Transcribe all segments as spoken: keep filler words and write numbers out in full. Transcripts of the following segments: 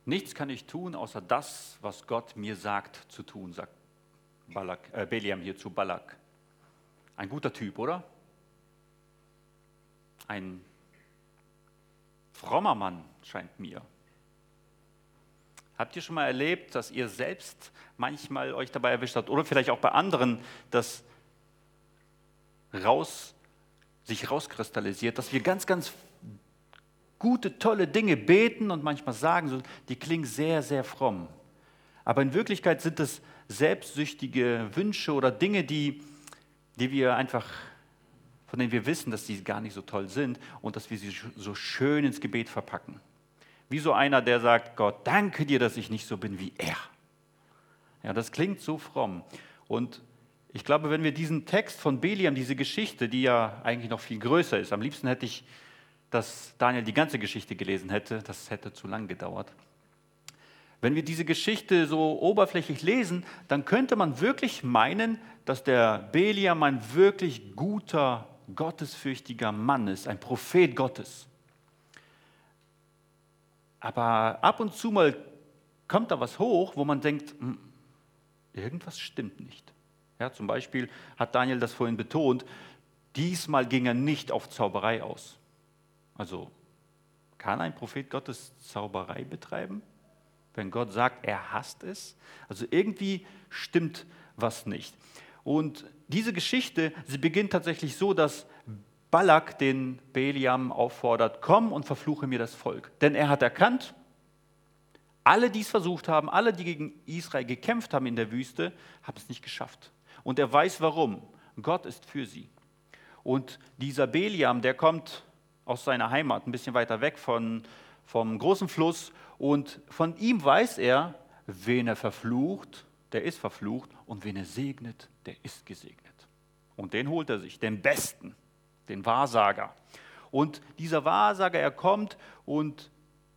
Nichts kann ich tun, außer das, was Gott mir sagt zu tun, sagt Balak, äh, Beliam hier zu Balak. Ein guter Typ, oder? Ein frommer Mann, scheint mir. Habt ihr schon mal erlebt, dass ihr selbst manchmal euch dabei erwischt habt, oder vielleicht auch bei anderen, dass raus, sich rauskristallisiert, dass wir ganz, ganz gute, tolle Dinge beten und manchmal sagen, so, die klingen sehr, sehr fromm. Aber in Wirklichkeit sind es selbstsüchtige Wünsche oder Dinge, die, die wir einfach, von denen wir wissen, dass sie gar nicht so toll sind und dass wir sie so schön ins Gebet verpacken. Wie so einer, der sagt, Gott, danke dir, dass ich nicht so bin wie er. Ja, das klingt so fromm. Und ich glaube, wenn wir diesen Text von Beliam, diese Geschichte, die ja eigentlich noch viel größer ist, am liebsten hätte ich, dass Daniel die ganze Geschichte gelesen hätte, das hätte zu lang gedauert. Wenn wir diese Geschichte so oberflächlich lesen, dann könnte man wirklich meinen, dass der Beliam ein wirklich guter, gottesfürchtiger Mann ist, ein Prophet Gottes. Aber ab und zu mal kommt da was hoch, wo man denkt, irgendwas stimmt nicht. Ja, zum Beispiel hat Daniel das vorhin betont, diesmal ging er nicht auf Zauberei aus. Also, kann ein Prophet Gottes Zauberei betreiben, wenn Gott sagt, er hasst es? Also irgendwie stimmt was nicht. Und diese Geschichte, sie beginnt tatsächlich so, dass Balak den Beliam auffordert, komm und verfluche mir das Volk. Denn er hat erkannt, alle, die es versucht haben, alle, die gegen Israel gekämpft haben in der Wüste, haben es nicht geschafft. Und er weiß warum. Gott ist für sie. Und dieser Beliam, der kommt aus seiner Heimat, ein bisschen weiter weg von, vom großen Fluss. Und von ihm weiß er, wen er verflucht, der ist verflucht. Und wen er segnet, der ist gesegnet. Und den holt er sich, den Besten. Den Wahrsager. Und dieser Wahrsager, er kommt und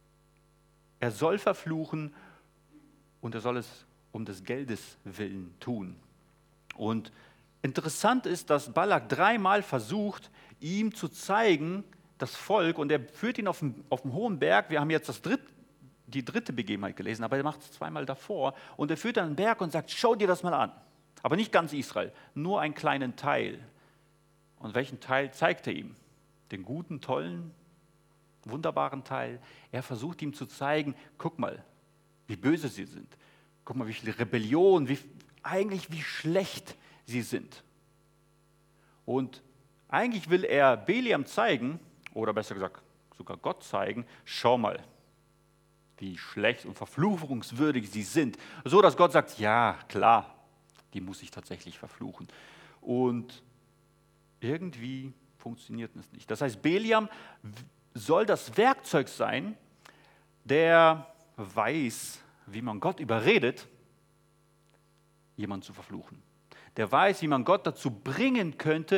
er soll verfluchen und er soll es um des Geldes willen tun. Und interessant ist, dass Balak dreimal versucht, ihm zu zeigen, das Volk, und er führt ihn auf den, auf den hohen Berg. Wir haben jetzt das dritt, die dritte Begebenheit gelesen, aber er macht es zweimal davor. Und er führt an den Berg und sagt, schau dir das mal an. Aber nicht ganz Israel, nur einen kleinen Teil. Und welchen Teil zeigt er ihm? Den guten, tollen, wunderbaren Teil. Er versucht ihm zu zeigen, guck mal, wie böse sie sind. Guck mal, wie viel Rebellion, wie, eigentlich wie schlecht sie sind. Und eigentlich will er Beliam zeigen, oder besser gesagt sogar Gott zeigen, schau mal, wie schlecht und verfluchungswürdig sie sind. So, dass Gott sagt, ja, klar, die muss ich tatsächlich verfluchen. Und irgendwie funktioniert es nicht. Das heißt, Beliam soll das Werkzeug sein, der weiß, wie man Gott überredet, jemanden zu verfluchen. Der weiß, wie man Gott dazu bringen könnte,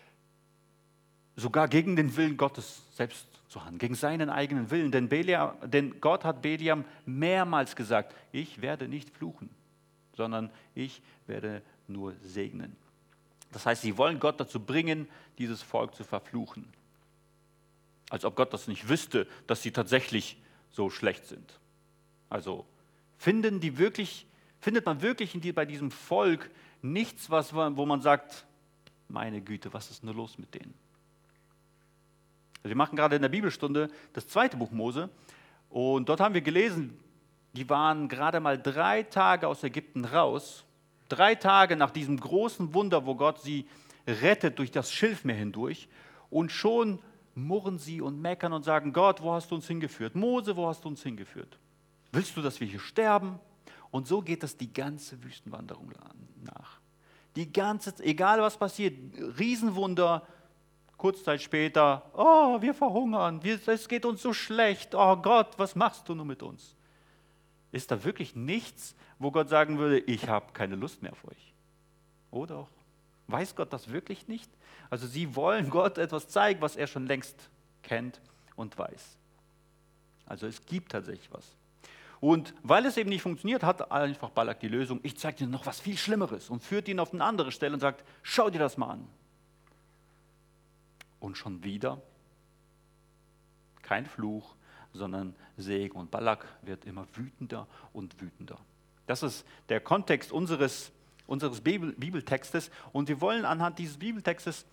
sogar gegen den Willen Gottes selbst zu handeln, gegen seinen eigenen Willen. Denn, Beliam, denn Gott hat Beliam mehrmals gesagt, ich werde nicht fluchen, sondern ich werde nur segnen. Das heißt, sie wollen Gott dazu bringen, dieses Volk zu verfluchen. Als ob Gott das nicht wüsste, dass sie tatsächlich so schlecht sind. Also finden die wirklich, findet man wirklich in die, bei diesem Volk nichts, was, wo man sagt, meine Güte, was ist nur los mit denen? Also wir machen gerade in der Bibelstunde das zweite Buch Mose und dort haben wir gelesen, die waren gerade mal drei Tage aus Ägypten raus. Drei Tage nach diesem großen Wunder, wo Gott sie rettet durch das Schilfmeer hindurch. Und schon murren sie und meckern und sagen, Gott, wo hast du uns hingeführt? Mose, wo hast du uns hingeführt? Willst du, dass wir hier sterben? Und so geht es die ganze Wüstenwanderung nach. Die ganze, egal was passiert, Riesenwunder, kurz Zeit später, oh, wir verhungern, wir, es geht uns so schlecht, oh Gott, was machst du nur mit uns? Ist da wirklich nichts, wo Gott sagen würde, ich habe keine Lust mehr auf euch? Oder auch? Weiß Gott das wirklich nicht? Also sie wollen Gott etwas zeigen, was er schon längst kennt und weiß. Also es gibt tatsächlich was. Und weil es eben nicht funktioniert, hat einfach Balak die Lösung, ich zeige dir noch was viel Schlimmeres und führt ihn auf eine andere Stelle und sagt, schau dir das mal an. Und schon wieder kein Fluch, sondern Segen. Und Balak wird immer wütender und wütender. Das ist der Kontext unseres, unseres Bibel, Bibeltextes. Und wir wollen anhand dieses Bibeltextes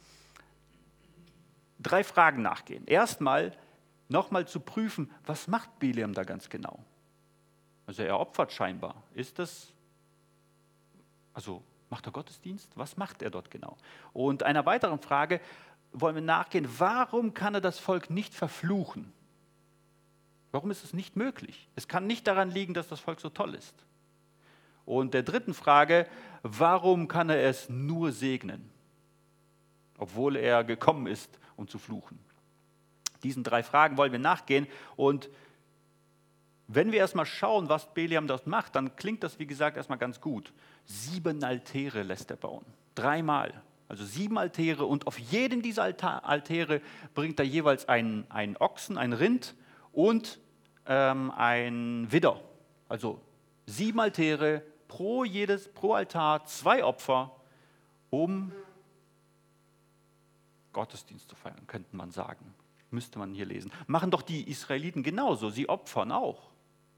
drei Fragen nachgehen. Erstmal nochmal zu prüfen, was macht Bileam da ganz genau? Also er opfert scheinbar. Ist das, also macht er Gottesdienst? Was macht er dort genau? Und einer weiteren Frage wollen wir nachgehen, warum kann er das Volk nicht verfluchen? Warum ist es nicht möglich? Es kann nicht daran liegen, dass das Volk so toll ist. Und der dritten Frage, warum kann er es nur segnen, obwohl er gekommen ist, um zu fluchen? Diesen drei Fragen wollen wir nachgehen. Und wenn wir erstmal schauen, was Bileam dort macht, dann klingt das, wie gesagt, erstmal ganz gut. Sieben Altäre lässt er bauen. Dreimal. Also sieben Altäre. Und auf jeden dieser Alta- Altäre bringt er jeweils einen, einen Ochsen, ein Rind und ähm, ein Widder. Also sieben Altäre, pro, jedes, pro Altar zwei Opfer, um Gottesdienst zu feiern, könnte man sagen. Müsste man hier lesen. Machen doch die Israeliten genauso. Sie opfern auch.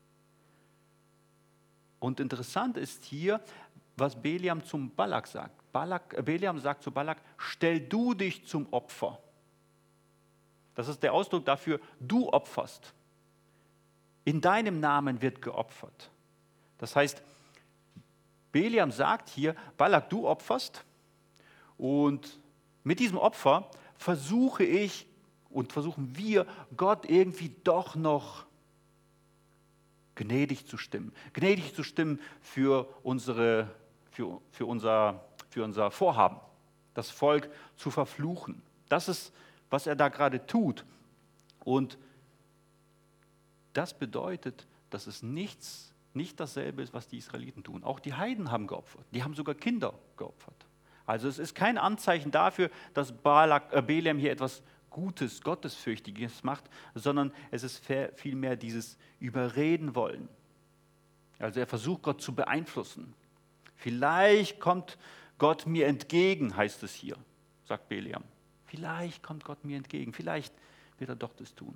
Und interessant ist hier, was Bileam zum Balak sagt. Balak, äh, Bileam sagt zu Balak, stell du dich zum Opfer. Das ist der Ausdruck dafür, du opferst. In deinem Namen wird geopfert. Das heißt, Bileam sagt hier, Balak, du opferst und mit diesem Opfer versuche ich und versuchen wir, Gott irgendwie doch noch gnädig zu stimmen. Gnädig zu stimmen für, unsere, für, für, unser, für unser Vorhaben, das Volk zu verfluchen. Das ist, was er da gerade tut. Und das bedeutet, dass es nichts, nicht dasselbe ist, was die Israeliten tun. Auch die Heiden haben geopfert. Die haben sogar Kinder geopfert. Also es ist kein Anzeichen dafür, dass Balak, äh, Bileam hier etwas Gutes, Gottesfürchtiges macht, sondern es ist vielmehr dieses Überreden wollen. Also er versucht, Gott zu beeinflussen. Vielleicht kommt Gott mir entgegen, heißt es hier, sagt Bileam. Vielleicht kommt Gott mir entgegen, vielleicht wird er doch das tun.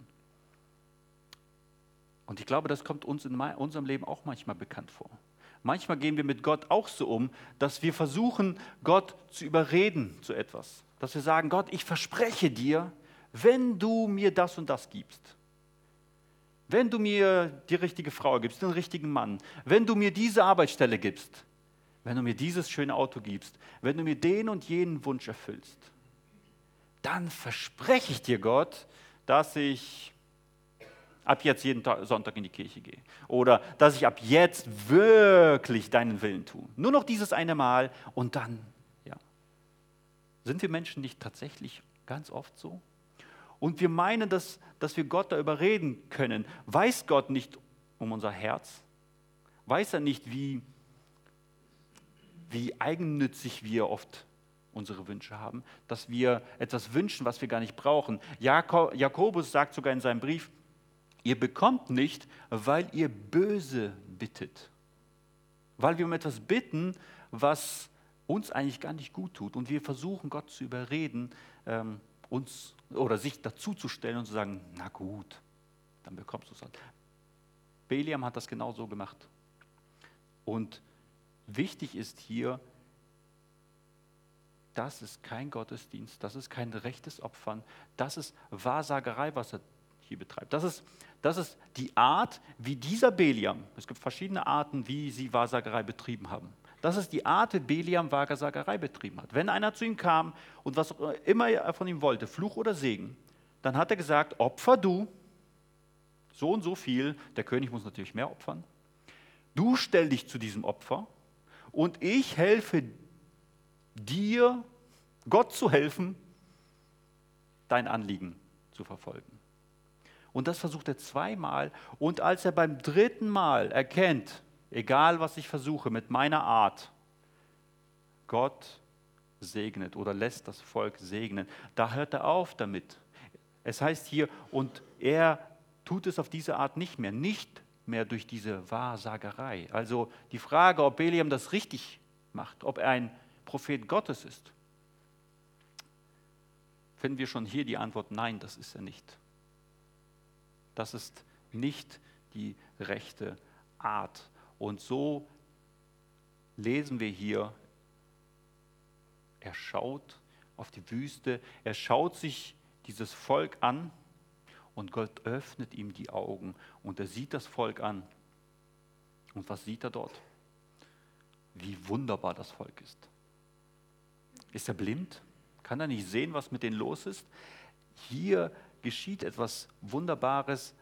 Und ich glaube, das kommt uns in unserem Leben auch manchmal bekannt vor. Manchmal gehen wir mit Gott auch so um, dass wir versuchen, Gott zu überreden zu etwas. Dass wir sagen, Gott, ich verspreche dir, wenn du mir das und das gibst, wenn du mir die richtige Frau gibst, den richtigen Mann, wenn du mir diese Arbeitsstelle gibst, wenn du mir dieses schöne Auto gibst, wenn du mir den und jenen Wunsch erfüllst, dann verspreche ich dir, Gott, dass ich ab jetzt jeden Tag, Sonntag in die Kirche gehe. Oder dass ich ab jetzt wirklich deinen Willen tue. Nur noch dieses eine Mal und dann, ja. Sind wir Menschen nicht tatsächlich ganz oft so? Und wir meinen, dass, dass wir Gott da überreden können. Weiß Gott nicht um unser Herz? Weiß er nicht, wie, wie eigennützig wir oft unsere Wünsche haben? Dass wir etwas wünschen, was wir gar nicht brauchen. Jakob, Jakobus sagt sogar in seinem Brief, ihr bekommt nicht, weil ihr böse bittet. Weil wir um etwas bitten, was uns eigentlich gar nicht gut tut. Und wir versuchen, Gott zu überreden, ähm, uns oder sich dazuzustellen und zu sagen, na gut, dann bekommst du es halt. Bileam hat das genau so gemacht. Und wichtig ist hier, das ist kein Gottesdienst, das ist kein rechtes Opfern, das ist Wahrsagerei, was er hier betreibt. Das ist, das ist die Art, wie dieser Bileam, es gibt verschiedene Arten, wie sie Wahrsagerei betrieben haben. Das ist die Art, wie Bileam Wahrsagerei betrieben hat. Wenn einer zu ihm kam und was immer er von ihm wollte, Fluch oder Segen, dann hat er gesagt, opfer du so und so viel, der König muss natürlich mehr opfern, du stell dich zu diesem Opfer und ich helfe dir, Gott zu helfen, dein Anliegen zu verfolgen. Und das versucht er zweimal. Und als er beim dritten Mal erkennt, egal was ich versuche mit meiner Art, Gott segnet oder lässt das Volk segnen, da hört er auf damit. Es heißt hier, und er tut es auf diese Art nicht mehr, nicht mehr durch diese Wahrsagerei. Also die Frage, ob Bileam das richtig macht, ob er ein Prophet Gottes ist, finden wir schon hier die Antwort, nein, das ist er nicht. Das ist nicht die rechte Art. Und so lesen wir hier, er schaut auf die Wüste, er schaut sich dieses Volk an und Gott öffnet ihm die Augen und er sieht das Volk an. Und was sieht er dort? Wie wunderbar das Volk ist. Ist er blind? Kann er nicht sehen, was mit denen los ist? Hier geschieht etwas Wunderbares.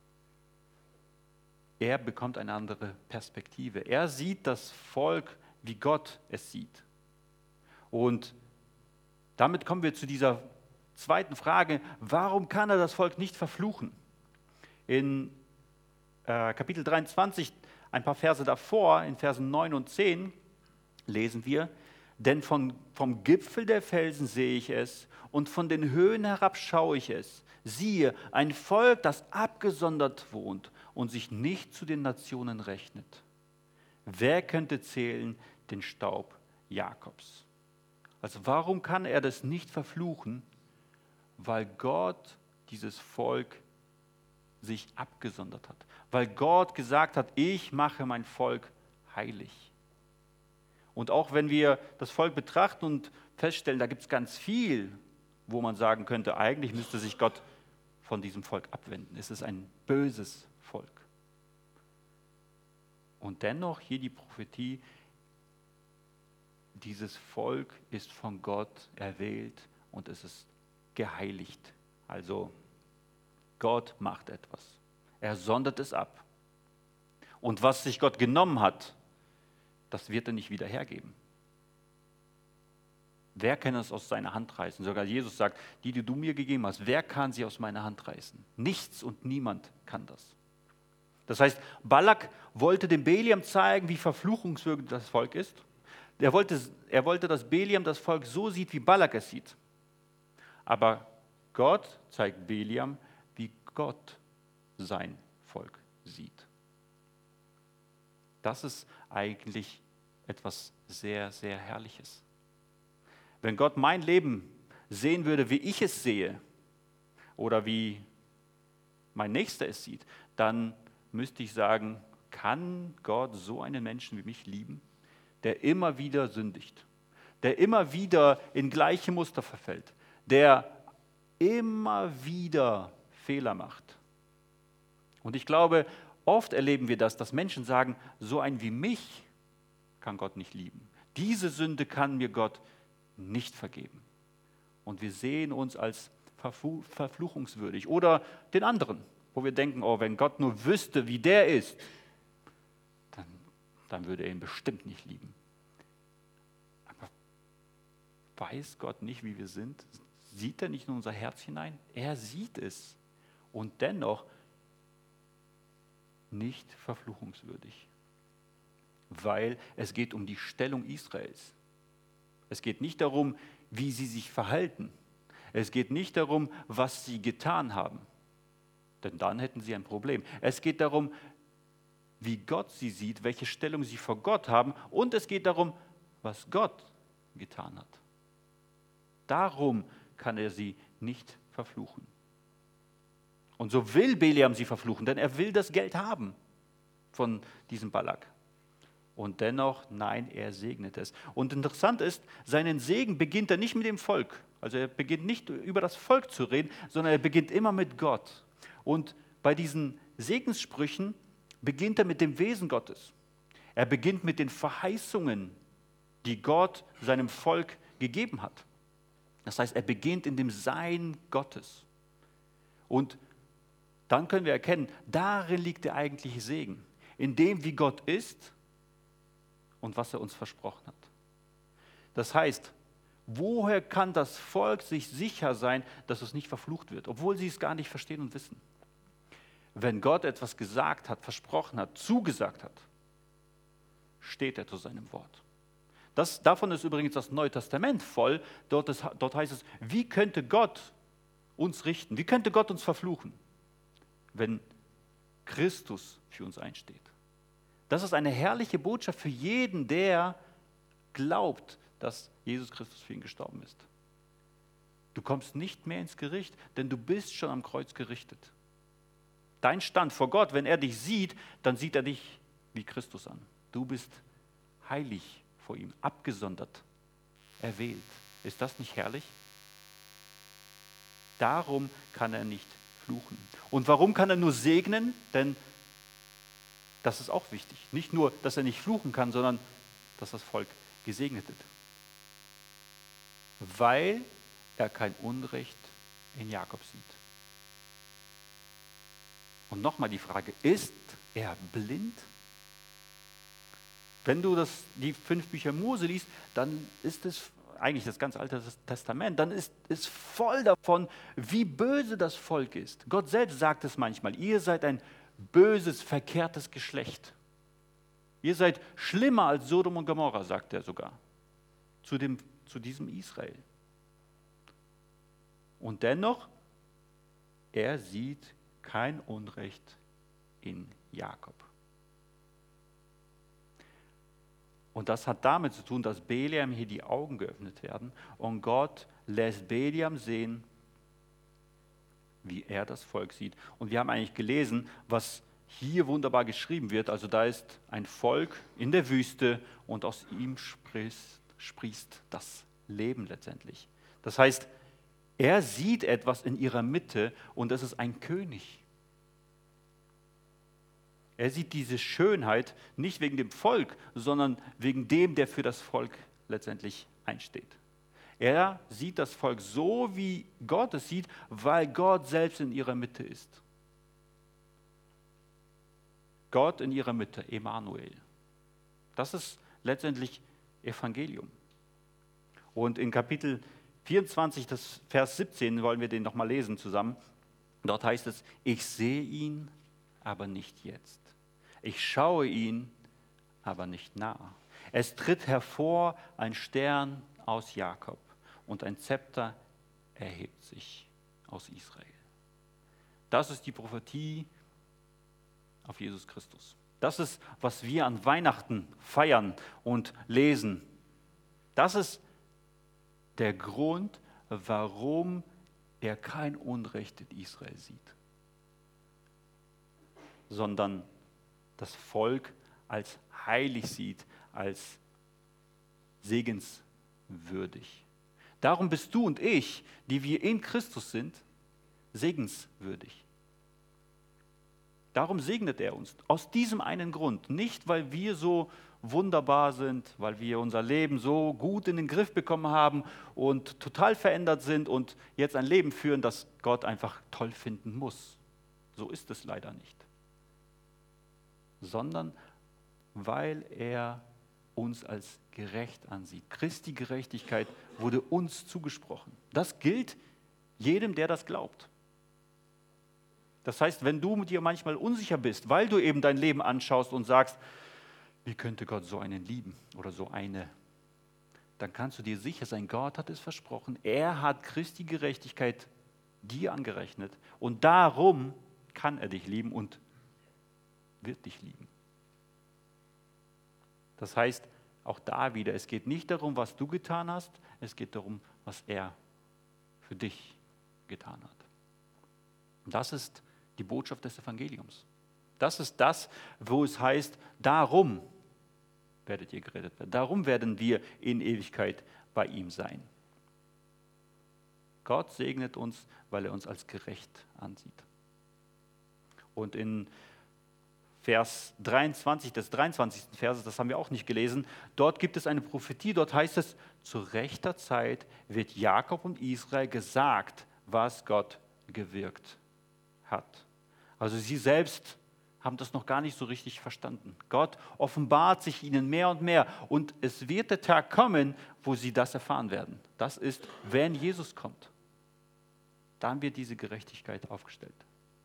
Er bekommt eine andere Perspektive. Er sieht das Volk, wie Gott es sieht. Und damit kommen wir zu dieser zweiten Frage, warum kann er das Volk nicht verfluchen? In äh, Kapitel dreiundzwanzig, ein paar Verse davor, in Versen neun und zehn, lesen wir, denn von, vom Gipfel der Felsen sehe ich es und von den Höhen herab schaue ich es. Siehe, ein Volk, das abgesondert wohnt und sich nicht zu den Nationen rechnet. Wer könnte zählen den Staub Jakobs? Also warum kann er das nicht verfluchen? Weil Gott dieses Volk sich abgesondert hat. Weil Gott gesagt hat, ich mache mein Volk heilig. Und auch wenn wir das Volk betrachten und feststellen, da gibt es ganz viel, wo man sagen könnte, eigentlich müsste sich Gott von diesem Volk abwenden. Es ist ein böses Volk. Und dennoch hier die Prophetie, dieses Volk ist von Gott erwählt und es ist geheiligt. Also Gott macht etwas. Er sondert es ab. Und was sich Gott genommen hat, das wird er nicht wieder hergeben. Wer kann es aus seiner Hand reißen? Sogar Jesus sagt, die, die du mir gegeben hast, wer kann sie aus meiner Hand reißen? Nichts und niemand kann das. Das heißt, Balak wollte dem Beliam zeigen, wie verfluchungswürdig das Volk ist. Er wollte, er wollte, dass Beliam das Volk so sieht, wie Balak es sieht. Aber Gott zeigt Beliam, wie Gott sein Volk sieht. Das ist eigentlich etwas sehr, sehr Herrliches. Wenn Gott mein Leben sehen würde, wie ich es sehe, oder wie mein Nächster es sieht, dann müsste ich sagen, kann Gott so einen Menschen wie mich lieben, der immer wieder sündigt, der immer wieder in gleiche Muster verfällt, der immer wieder Fehler macht. Und ich glaube, oft erleben wir das, dass Menschen sagen, so einen wie mich kann Gott nicht lieben. Diese Sünde kann mir Gott nicht vergeben. Und wir sehen uns als verfluch- verfluchungswürdig. Oder den anderen, wo wir denken, oh, wenn Gott nur wüsste, wie der ist, dann, dann würde er ihn bestimmt nicht lieben. Aber weiß Gott nicht, wie wir sind? Sieht er nicht in unser Herz hinein? Er sieht es. Und dennoch nicht verfluchungswürdig. Weil es geht um die Stellung Israels. Es geht nicht darum, wie sie sich verhalten. Es geht nicht darum, was sie getan haben. Denn dann hätten sie ein Problem. Es geht darum, wie Gott sie sieht, welche Stellung sie vor Gott haben. Und es geht darum, was Gott getan hat. Darum kann er sie nicht verfluchen. Und so will Beliam sie verfluchen, denn er will das Geld haben von diesem Balak. Und dennoch, nein, er segnet es. Und interessant ist, seinen Segen beginnt er nicht mit dem Volk. Also er beginnt nicht über das Volk zu reden, sondern er beginnt immer mit Gott. Und bei diesen Segenssprüchen beginnt er mit dem Wesen Gottes. Er beginnt mit den Verheißungen, die Gott seinem Volk gegeben hat. Das heißt, er beginnt in dem Sein Gottes. Und dann können wir erkennen, darin liegt der eigentliche Segen. In dem, wie Gott ist und was er uns versprochen hat. Das heißt, woher kann das Volk sich sicher sein, dass es nicht verflucht wird, obwohl sie es gar nicht verstehen und wissen? Wenn Gott etwas gesagt hat, versprochen hat, zugesagt hat, steht er zu seinem Wort. Das, davon ist übrigens das Neue Testament voll. Dort, ist, dort heißt es, wie könnte Gott uns richten? Wie könnte Gott uns verfluchen, wenn Christus für uns einsteht? Das ist eine herrliche Botschaft für jeden, der glaubt, dass Jesus Christus für ihn gestorben ist. Du kommst nicht mehr ins Gericht, denn du bist schon am Kreuz gerichtet. Dein Stand vor Gott, wenn er dich sieht, dann sieht er dich wie Christus an. Du bist heilig vor ihm, abgesondert, erwählt. Ist das nicht herrlich? Darum kann er nicht fluchen. Und warum kann er nur segnen? Denn das ist auch wichtig. Nicht nur, dass er nicht fluchen kann, sondern dass das Volk gesegnet wird. Weil er kein Unrecht in Jakob sieht. Und nochmal die Frage, ist er blind? Wenn du das, die fünf Bücher Mose liest, dann ist es eigentlich das ganz Alte Testament, dann ist es voll davon, wie böse das Volk ist. Gott selbst sagt es manchmal, ihr seid ein böses, verkehrtes Geschlecht. Ihr seid schlimmer als Sodom und Gomorra, sagt er sogar, zu, dem, zu diesem Israel. Und dennoch, er sieht kein Unrecht in Jakob. Und das hat damit zu tun, dass Bileam hier die Augen geöffnet werden und Gott lässt Bileam sehen, wie er das Volk sieht. Und wir haben eigentlich gelesen, was hier wunderbar geschrieben wird. Also da ist ein Volk in der Wüste und aus ihm sprießt, sprießt das Leben letztendlich. Das heißt, er sieht etwas in ihrer Mitte und es ist ein König. Er sieht diese Schönheit nicht wegen dem Volk, sondern wegen dem, der für das Volk letztendlich einsteht. Er sieht das Volk so, wie Gott es sieht, weil Gott selbst in ihrer Mitte ist. Gott in ihrer Mitte, Emmanuel. Das ist letztendlich Evangelium. Und in Kapitel vierundzwanzig, das Vers siebzehn, wollen wir den nochmal lesen zusammen. Dort heißt es, ich sehe ihn, aber nicht jetzt. Ich schaue ihn, aber nicht nah. Es tritt hervor ein Stern aus Jakob und ein Zepter erhebt sich aus Israel. Das ist die Prophetie auf Jesus Christus. Das ist, was wir an Weihnachten feiern und lesen. Das ist der Grund, warum er kein Unrecht in Israel sieht, sondern das Volk als heilig sieht, als segenswürdig. Darum bist du und ich, die wir in Christus sind, segenswürdig. Darum segnet er uns. Aus diesem einen Grund. Nicht, weil wir so wunderbar sind, weil wir unser Leben so gut in den Griff bekommen haben und total verändert sind und jetzt ein Leben führen, das Gott einfach toll finden muss. So ist es leider nicht. Sondern weil er uns als gerecht ansieht. Christi Gerechtigkeit wurde uns zugesprochen. Das gilt jedem, der das glaubt. Das heißt, wenn du dir manchmal unsicher bist, weil du eben dein Leben anschaust und sagst, wie könnte Gott so einen lieben oder so eine, dann kannst du dir sicher sein, Gott hat es versprochen. Er hat Christi Gerechtigkeit dir angerechnet und darum kann er dich lieben und wird dich lieben. Das heißt, auch da wieder, es geht nicht darum, was du getan hast, es geht darum, was er für dich getan hat. Und das ist die Botschaft des Evangeliums. Das ist das, wo es heißt, darum werdet ihr gerettet werden. Darum werden wir in Ewigkeit bei ihm sein. Gott segnet uns, weil er uns als gerecht ansieht. Und in Vers dreiundzwanzig des dreiundzwanzigsten Verses, das haben wir auch nicht gelesen, dort gibt es eine Prophetie, dort heißt es, zu rechter Zeit wird Jakob und Israel gesagt, was Gott gewirkt hat. Also sie selbst haben das noch gar nicht so richtig verstanden. Gott offenbart sich ihnen mehr und mehr und es wird der Tag kommen, wo sie das erfahren werden. Das ist, wenn Jesus kommt. Dann wird diese Gerechtigkeit aufgestellt.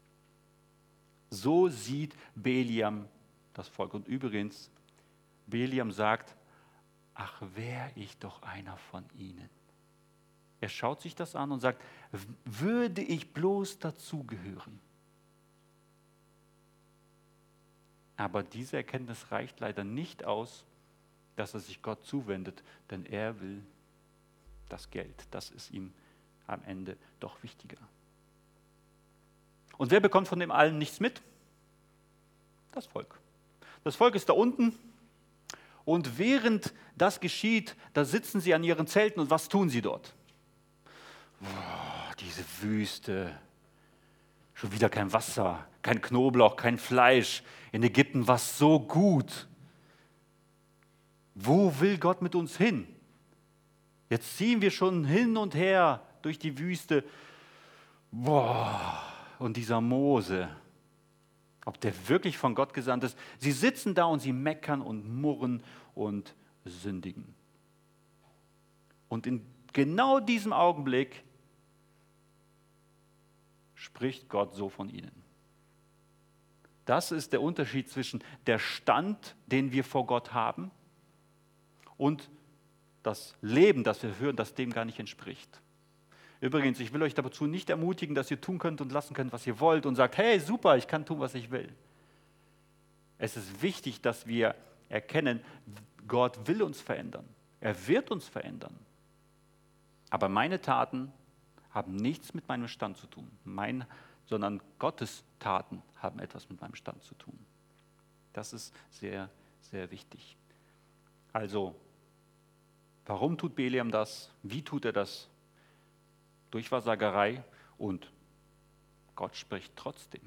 So sieht Bileam das Volk. Und übrigens, Bileam sagt, ach, wäre ich doch einer von ihnen. Er schaut sich das an und sagt, würde ich bloß dazugehören. Aber diese Erkenntnis reicht leider nicht aus, dass er sich Gott zuwendet, denn er will das Geld. Das ist ihm am Ende doch wichtiger. Und wer bekommt von dem allen nichts mit? Das Volk. Das Volk ist da unten und während das geschieht, da sitzen sie an ihren Zelten und was tun sie dort? Boah, diese Wüste, schon wieder kein Wasser, kein Knoblauch, kein Fleisch. In Ägypten war es so gut. Wo will Gott mit uns hin? Jetzt ziehen wir schon hin und her durch die Wüste. Boah, und dieser Mose, ob der wirklich von Gott gesandt ist. Sie sitzen da und sie meckern und murren und sündigen. Und in genau diesem Augenblick spricht Gott so von ihnen. Das ist der Unterschied zwischen der Stand, den wir vor Gott haben, und das Leben, das wir führen, das dem gar nicht entspricht. Übrigens, ich will euch dazu nicht ermutigen, dass ihr tun könnt und lassen könnt, was ihr wollt und sagt, hey, super, ich kann tun, was ich will. Es ist wichtig, dass wir erkennen, Gott will uns verändern. Er wird uns verändern. Aber meine Taten haben nichts mit meinem Stand zu tun, mein, sondern Gottes Taten haben etwas mit meinem Stand zu tun. Das ist sehr, sehr wichtig. Also, warum tut Bileam das? Wie tut er das? Durch Wahrsagerei und Gott spricht trotzdem.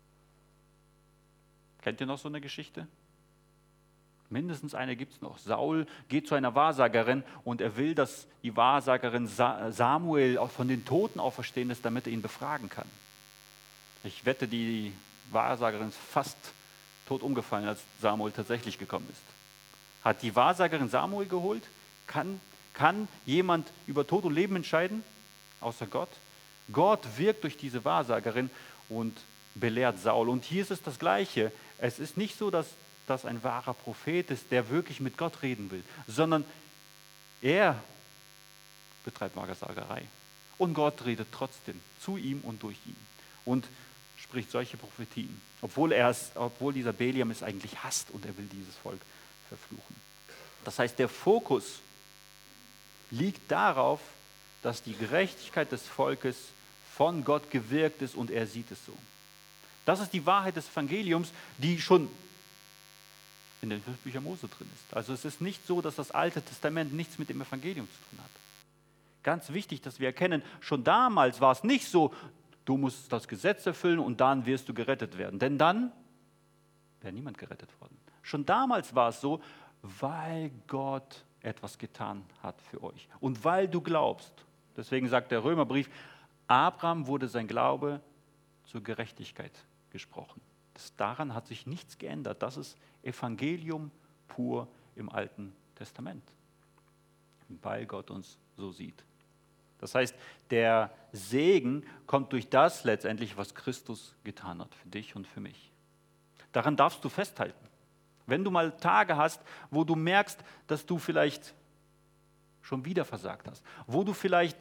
Kennt ihr noch so eine Geschichte? Mindestens eine gibt es noch. Saul geht zu einer Wahrsagerin und er will, dass die Wahrsagerin Samuel auch von den Toten auferstehen ist, damit er ihn befragen kann. Ich wette, die Wahrsagerin ist fast tot umgefallen, als Samuel tatsächlich gekommen ist. Hat die Wahrsagerin Samuel geholt? Kann, kann jemand über Tod und Leben entscheiden? Außer Gott. Gott wirkt durch diese Wahrsagerin und belehrt Saul. Und hier ist es das Gleiche. Es ist nicht so, dass das ein wahrer Prophet ist, der wirklich mit Gott reden will, sondern er betreibt Wahrsagerei. Und Gott redet trotzdem zu ihm und durch ihn und spricht solche Prophetien, obwohl, er es, obwohl dieser Bileam es eigentlich hasst und er will dieses Volk verfluchen. Das heißt, der Fokus liegt darauf, dass die Gerechtigkeit des Volkes von Gott gewirkt ist und er sieht es so. Das ist die Wahrheit des Evangeliums, die schon in den fünf Büchern Mose drin ist. Also es ist nicht so, dass das Alte Testament nichts mit dem Evangelium zu tun hat. Ganz wichtig, dass wir erkennen, schon damals war es nicht so, du musst das Gesetz erfüllen und dann wirst du gerettet werden. Denn dann wäre niemand gerettet worden. Schon damals war es so, weil Gott etwas getan hat für euch. Und weil du glaubst. Deswegen sagt der Römerbrief, Abraham wurde sein Glaube zur Gerechtigkeit gesprochen. Das, daran hat sich nichts geändert. Das ist Evangelium pur im Alten Testament. Weil Gott uns so sieht. Das heißt, der Segen kommt durch das letztendlich, was Christus getan hat für dich und für mich. Daran darfst du festhalten. Wenn du mal Tage hast, wo du merkst, dass du vielleicht schon wieder versagt hast, wo du vielleicht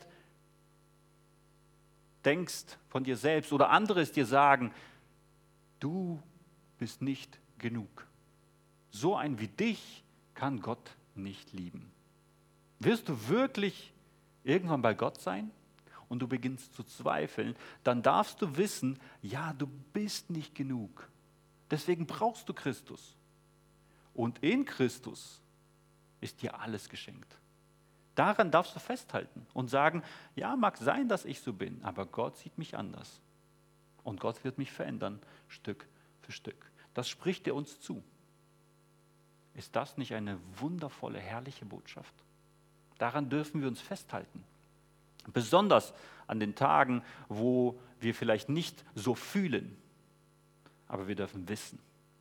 denkst von dir selbst oder andere es dir sagen, du bist nicht genug. So ein wie dich kann Gott nicht lieben. Wirst du wirklich irgendwann bei Gott sein und du beginnst zu zweifeln, dann darfst du wissen, ja, du bist nicht genug. Deswegen brauchst du Christus. Und in Christus ist dir alles geschenkt. Daran darfst du festhalten und sagen, ja, mag sein, dass ich so bin, aber Gott sieht mich anders. Und Gott wird mich verändern, Stück für Stück. Das spricht er uns zu. Ist das nicht eine wundervolle, herrliche Botschaft? Daran dürfen wir uns festhalten. Besonders an den Tagen, wo wir vielleicht nicht so fühlen, aber wir dürfen wissen.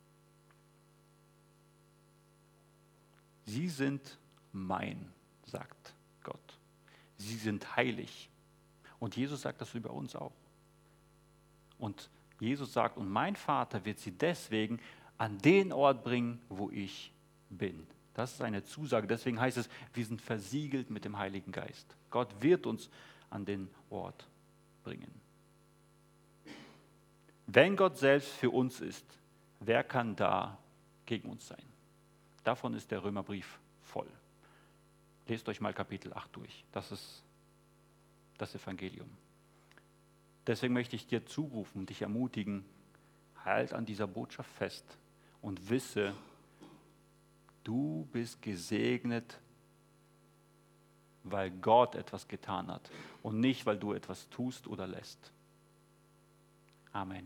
Sie sind mein, sagt Gott. Sie sind heilig. Und Jesus sagt das über uns auch. Und Jesus sagt, und mein Vater wird sie deswegen an den Ort bringen, wo ich bin. Das ist eine Zusage. Deswegen heißt es, wir sind versiegelt mit dem Heiligen Geist. Gott wird uns an den Ort bringen. Wenn Gott selbst für uns ist, wer kann da gegen uns sein? Davon ist der Römerbrief voll. Lest euch mal Kapitel acht durch. Das ist das Evangelium. Deswegen möchte ich dir zurufen, dich ermutigen, halt an dieser Botschaft fest und wisse, du bist gesegnet, weil Gott etwas getan hat und nicht, weil du etwas tust oder lässt. Amen.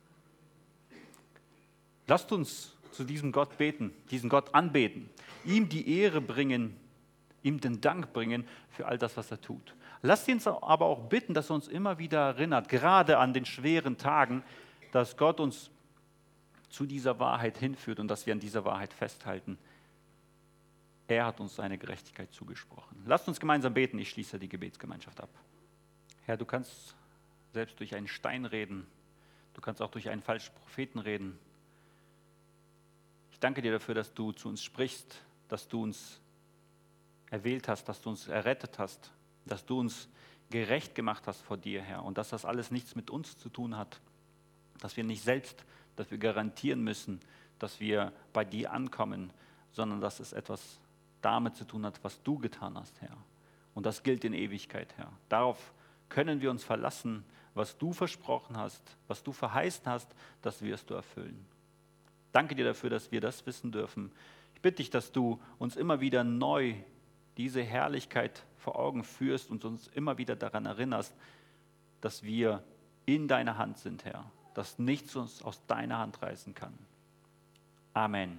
Lasst uns zu diesem Gott beten, diesen Gott anbeten, ihm die Ehre bringen, ihm den Dank bringen für all das, was er tut. Lasst uns aber auch bitten, dass er uns immer wieder erinnert, gerade an den schweren Tagen, dass Gott uns zu dieser Wahrheit hinführt und dass wir an dieser Wahrheit festhalten. Er hat uns seine Gerechtigkeit zugesprochen. Lasst uns gemeinsam beten, ich schließe die Gebetsgemeinschaft ab. Herr, du kannst selbst durch einen Stein reden, du kannst auch durch einen falschen Propheten reden. Ich danke dir dafür, dass du zu uns sprichst, dass du uns erwählt hast, dass du uns errettet hast, dass du uns gerecht gemacht hast vor dir, Herr, und dass das alles nichts mit uns zu tun hat, dass wir nicht selbst, dass wir garantieren müssen, dass wir bei dir ankommen, sondern dass es etwas damit zu tun hat, was du getan hast, Herr. Und das gilt in Ewigkeit, Herr. Darauf können wir uns verlassen, was du versprochen hast, was du verheißen hast, das wirst du erfüllen. Danke dir dafür, dass wir das wissen dürfen. Ich bitte dich, dass du uns immer wieder neu diese Herrlichkeit vor Augen führst und uns immer wieder daran erinnerst, dass wir in deiner Hand sind, Herr, dass nichts uns aus deiner Hand reißen kann. Amen.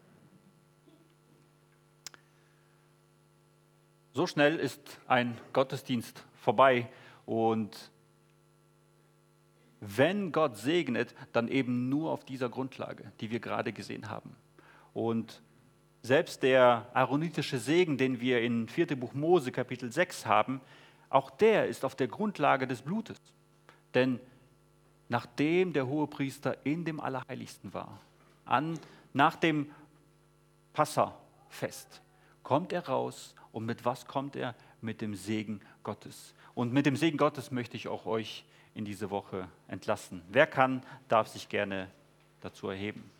So schnell ist ein Gottesdienst vorbei und wenn Gott segnet, dann eben nur auf dieser Grundlage, die wir gerade gesehen haben. Und selbst der aaronitische Segen, den wir in vierten Buch Mose, Kapitel sechs haben, auch der ist auf der Grundlage des Blutes. Denn nachdem der Hohepriester in dem Allerheiligsten war, an, nach dem Passafest, kommt er raus und mit was kommt er? Mit dem Segen Gottes. Und mit dem Segen Gottes möchte ich auch euch in diese Woche entlassen. Wer kann, darf sich gerne dazu erheben.